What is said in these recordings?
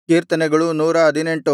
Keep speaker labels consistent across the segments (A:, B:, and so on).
A: ಕೀರ್ತನೆಗಳು 118.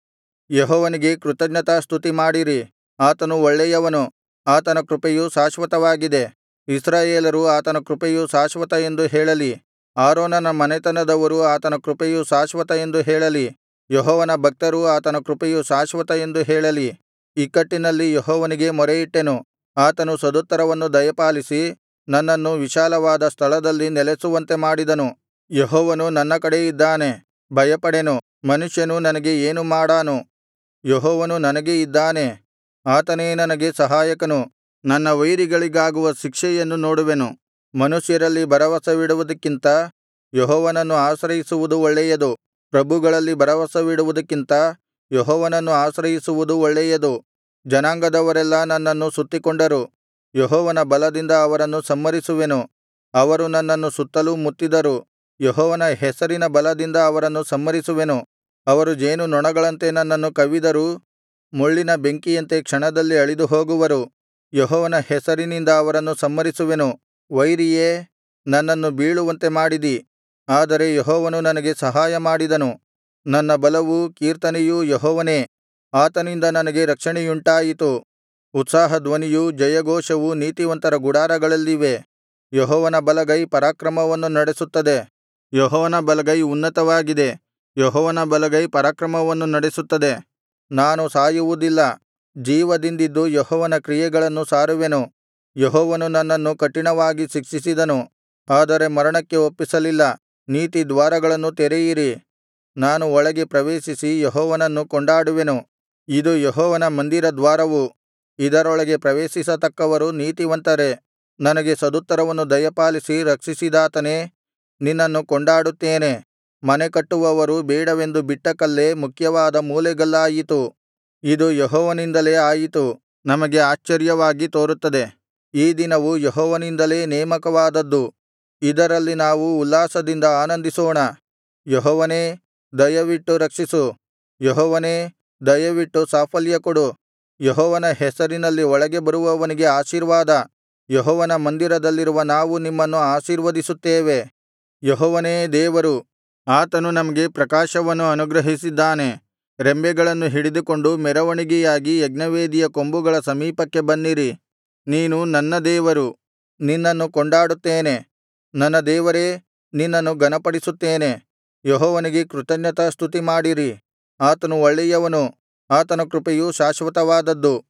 A: ಯೆಹೋವನಿಗೆ ಕೃತಜ್ಞತಾಸ್ತುತಿ ಮಾಡಿರಿ, ಆತನು ಒಳ್ಳೆಯವನು, ಆತನ ಕೃಪೆಯು ಶಾಶ್ವತವಾಗಿದೆ. ಇಸ್ರಾಯೇಲರು ಆತನ ಕೃಪೆಯು ಶಾಶ್ವತ ಎಂದು ಹೇಳಲಿ. ಆರೋನನ ಮನೆತನದವರು ಆತನ ಕೃಪೆಯು ಶಾಶ್ವತ ಎಂದು ಹೇಳಲಿ. ಯೆಹೋವನ ಭಕ್ತರು ಆತನ ಕೃಪೆಯು ಶಾಶ್ವತ ಎಂದು ಹೇಳಲಿ. ಇಕ್ಕಟ್ಟಿನಲ್ಲಿ ಯೆಹೋವನಿಗೆ ಮೊರೆಯಿಟ್ಟೆನು, ಆತನು ಸದುತ್ತರವನ್ನು ದಯಪಾಲಿಸಿ ನನ್ನನ್ನು ವಿಶಾಲವಾದ ಸ್ಥಳದಲ್ಲಿ ನೆಲೆಸುವಂತೆ ಮಾಡಿದನು. ಯೆಹೋವನು ನನ್ನ ಕಡೆ ಇದ್ದಾನೆ, ಭಯಪಡೆನು. ಮನುಷ್ಯನು ನನಗೆ ಏನು ಮಾಡಾನು? ಯೆಹೋವನು ನನಗೆ ಇದ್ದಾನೆ, ಆತನೇ ನನಗೆ ಸಹಾಯಕನು. ನನ್ನ ವೈರಿಗಳಿಗಾಗುವ ಶಿಕ್ಷೆಯನ್ನು ನೋಡುವೆನು. ಮನುಷ್ಯರಲ್ಲಿ ಭರವಸವಿಡುವುದಕ್ಕಿಂತ ಯೆಹೋವನನ್ನು ಆಶ್ರಯಿಸುವುದು ಒಳ್ಳೆಯದು. ಪ್ರಭುಗಳಲ್ಲಿ ಭರವಸವಿಡುವುದಕ್ಕಿಂತ ಯೆಹೋವನನ್ನು ಆಶ್ರಯಿಸುವುದು ಒಳ್ಳೆಯದು. ಜನಾಂಗದವರೆಲ್ಲಾ ನನ್ನನ್ನು ಸುತ್ತಿಕೊಂಡರು, ಯೆಹೋವನ ಬಲದಿಂದ ಅವರನ್ನು ಸಂಹರಿಸುವೆನು. ಅವರು ನನ್ನನ್ನು ಸುತ್ತಲೂ ಮುತ್ತಿದರು, ಯೆಹೋವನ ಹೆಸರಿನ ಬಲದಿಂದ ಅವರನ್ನು ಸಂಹರಿಸುವೆನು. ಅವರು ಜೇನುನೊಣಗಳಂತೆ ನನ್ನನ್ನು ಕವ್ವಿದರೂ ಮುಳ್ಳಿನ ಬೆಂಕಿಯಂತೆ ಕ್ಷಣದಲ್ಲಿ ಅಳಿದುಹೋಗುವರು. ಯೆಹೋವನ ಹೆಸರಿನಿಂದ ಅವರನ್ನು ಸಂಹರಿಸುವೆನು. ವೈರಿಯೇ, ನನ್ನನ್ನು ಬೀಳುವಂತೆ ಮಾಡಿದಿ, ಆದರೆ ಯೆಹೋವನು ನನಗೆ ಸಹಾಯ ಮಾಡಿದನು. ನನ್ನ ಬಲವೂ ಕೀರ್ತನೆಯೂ ಯೆಹೋವನೇ, ಆತನಿಂದ ನನಗೆ ರಕ್ಷಣೆಯುಂಟಾಯಿತು. ಉತ್ಸಾಹಧ್ವನಿಯೂ ಜಯಘೋಷವೂ ನೀತಿವಂತರ ಗುಡಾರಗಳಲ್ಲಿವೆ. ಯೆಹೋವನ ಬಲಗೈ ಪರಾಕ್ರಮವನ್ನು ನಡೆಸುತ್ತದೆ. ಯೆಹೋವನ ಬಲಗೈ ಉನ್ನತವಾಗಿದೆ, ಯೆಹೋವನ ಬಲಗೈ ಪರಾಕ್ರಮವನ್ನು ನಡೆಸುತ್ತದೆ. ನಾನು ಸಾಯುವುದಿಲ್ಲ, ಜೀವದಿಂದಿದ್ದು ಯೆಹೋವನ ಕ್ರಿಯೆಗಳನ್ನು ಸಾರುವೆನು. ಯೆಹೋವನು ನನ್ನನ್ನು ಕಠಿಣವಾಗಿ ಶಿಕ್ಷಿಸಿದನು, ಆದರೆ ಮರಣಕ್ಕೆ ಒಪ್ಪಿಸಲಿಲ್ಲ. ನೀತಿ ದ್ವಾರಗಳನ್ನು ತೆರೆಯಿರಿ, ನಾನು ಒಳಗೆ ಪ್ರವೇಶಿಸಿ ಯೆಹೋವನನ್ನು ಕೊಂಡಾಡುವೆನು. ಇದು ಯೆಹೋವನ ಮಂದಿರ ದ್ವಾರವು, ಇದರೊಳಗೆ ಪ್ರವೇಶಿಸತಕ್ಕವರು ನೀತಿವಂತರೇ. ನನಗೆ ಸದುತ್ತರವನ್ನು ದಯಪಾಲಿಸಿ ರಕ್ಷಿಸಿದಾತನೇ, ನಿನ್ನನ್ನು ಕೊಂಡಾಡುತ್ತೇನೆ. ಮನೆ ಕಟ್ಟುವವರು ಬೇಡವೆಂದು ಬಿಟ್ಟ ಕಲ್ಲೇ ಮುಖ್ಯವಾದ ಮೂಲೆಗಲ್ಲಾಯಿತು. ಇದು ಯೆಹೋವನಿಂದಲೇ ಆಯಿತು, ನಮಗೆ ಆಶ್ಚರ್ಯವಾಗಿ ತೋರುತ್ತದೆ. ಈ ದಿನವು ಯೆಹೋವನಿಂದಲೇ ನೇಮಕವಾದದ್ದು, ಇದರಲ್ಲಿ ನಾವು ಉಲ್ಲಾಸದಿಂದ ಆನಂದಿಸೋಣ. ಯೆಹೋವನೇ, ದಯವಿಟ್ಟು ರಕ್ಷಿಸು. ಯೆಹೋವನೇ, ದಯವಿಟ್ಟು ಸಾಫಲ್ಯ ಕೊಡು. ಯೆಹೋವನ ಹೆಸರಿನಲ್ಲಿ ಒಳಗೆ ಬರುವವನಿಗೆ ಆಶೀರ್ವಾದ. ಯೆಹೋವನ ಮಂದಿರದಲ್ಲಿರುವ ನಾವು ನಿಮ್ಮನ್ನು ಆಶೀರ್ವದಿಸುತ್ತೇವೆ. ಯೆಹೋವನೇ ದೇವರು, ಆತನು ನಮಗೆ ಪ್ರಕಾಶವನ್ನು ಅನುಗ್ರಹಿಸಿದ್ದಾನೆ. ರೆಂಬೆಗಳನ್ನು ಹಿಡಿದುಕೊಂಡು ಮೆರವಣಿಗೆಯಾಗಿ ಯಜ್ಞವೇದಿಯ ಕೊಂಬುಗಳ ಸಮೀಪಕ್ಕೆ ಬನ್ನಿರಿ. ನೀನು ನನ್ನ ದೇವರು, ನಿನ್ನನ್ನು ಕೊಂಡಾಡುತ್ತೇನೆ. ನನ್ನ ದೇವರೇ, ನಿನ್ನನ್ನು ಘನಪಡಿಸುತ್ತೇನೆ. ಯೆಹೋವನಿಗೆ ಕೃತಜ್ಞತಾಸ್ತುತಿ ಮಾಡಿರಿ, ಆತನು ಒಳ್ಳೆಯವನು, ಆತನ ಕೃಪೆಯು ಶಾಶ್ವತವಾದದ್ದು.